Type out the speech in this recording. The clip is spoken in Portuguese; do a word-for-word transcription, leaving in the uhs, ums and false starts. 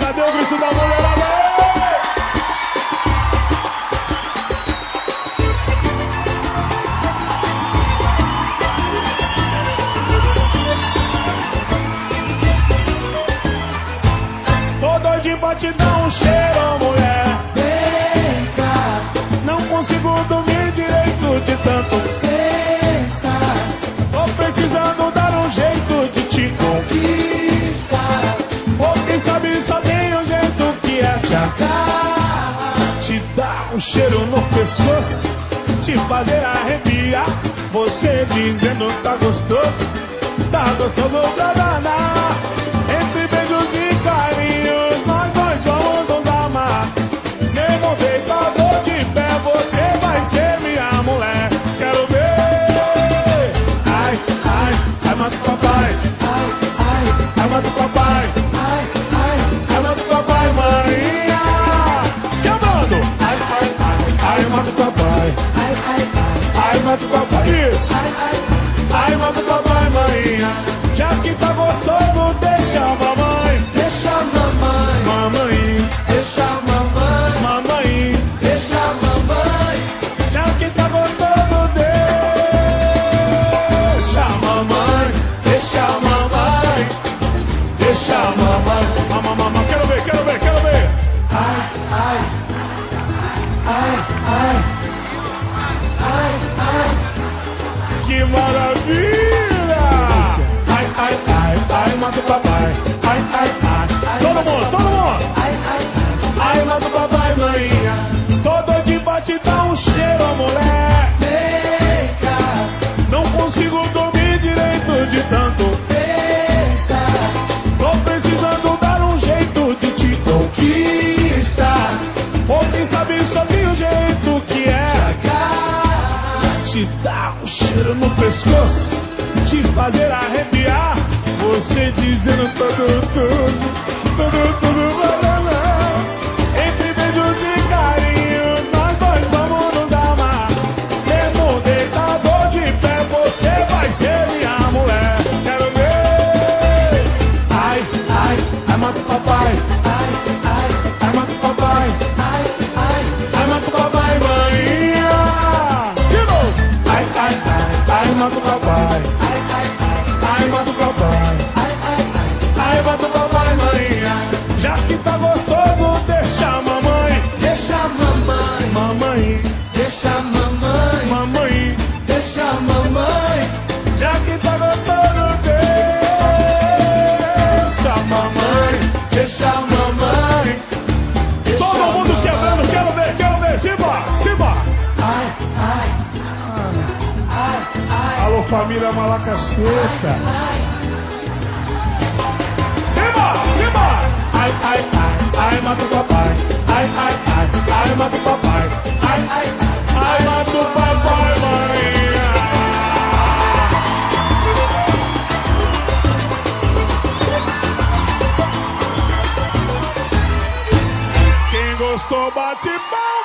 Cadê o grito da mulherada? Tô doidinho pra te dar um cheiro, mulher. Vem cá, não consigo dormir direito de tanto pensar. Tô precisando dar um jeito de te conquistar. Ou quem sabe só tem um jeito que é te agarrar, te dar um cheiro no pescoço, te fazer arrepiar. Você dizendo tá gostoso, tá gostoso pra danar. Entre beijos e carinhos nós dois vamos nos amar. Mesmo deitado de pé você vai ser minha mulher. Quero ver. Ai, ai, ai mata o papai. ai, ai, Ai mata o papai. ai, ai, Ai mata o papai, Maria. Quebrando. Ai, ai, ai, ai mata o papai. ai, ai, ai, Ai mata o papai. Isso. ai, ai, Ai mata o papai, Maria. Já que tá gostoso, deixa a mamãe. deixa a mamãe, Mamãe, deixa a mamãe, mamãe. deixa a mamãe, Já que tá gostoso, deixa a mamãe. Deixa a mamãe. Deixa a mamãe. Mamãe, mamãe. Quero ver, quero ver, quero ver. ai, ai, ai, ai, ai, ai, Que maravilha. Ai, ai, ai, ai, mata o papai. Ai, ai, ai. Todo mundo, todo mundo. ai, ai, Ai, mata o papai, maninha. Todo de bate dá um cheiro, mulher. vem cá, Não consigo dormir direito de tanto pensar. tô precisando dar um jeito de te conquistar. Ou quem sabe só tem um jeito que é te dar um cheiro no pescoço, te fazer arrepiar. Você dizendo tudo, tudo, tudo, tudo, banana. Entre beijos e carinhos nós dois vamos nos amar. Mesmo deitado de pé você vai ser minha mulher. Quero ver. Ai, ai, ai mata o papai. Ai, ai, Ai mata o papai. ai, ai, Ai mata o papai, Maria. De novo. Ai, ai, ai, ai mata o papai. ai, ai, ai, Ai mata o papai. ai, ai, ai, Ai mata o papai, Maria. Já que tá gostoso, deixa a mamãe. deixa a mamãe, Mamãe, deixa a mamãe, mamãe. deixa a mamãe, Já que tá gostoso, deixa a mamãe. deixa a mamãe, deixa Todo a mundo mamãe. quebrando, quero ver, quero ver. Simba, Simba. Ai, ai, ai, ai, Alô, família Malacacheta. ai, Simba, Simba. Ai, ai, ai, ai, mata o papai. Ai, ai, ai, ai, mata o papai. Ai, ai, ai, mata o papai, Maria. Quem gostou, bate palma.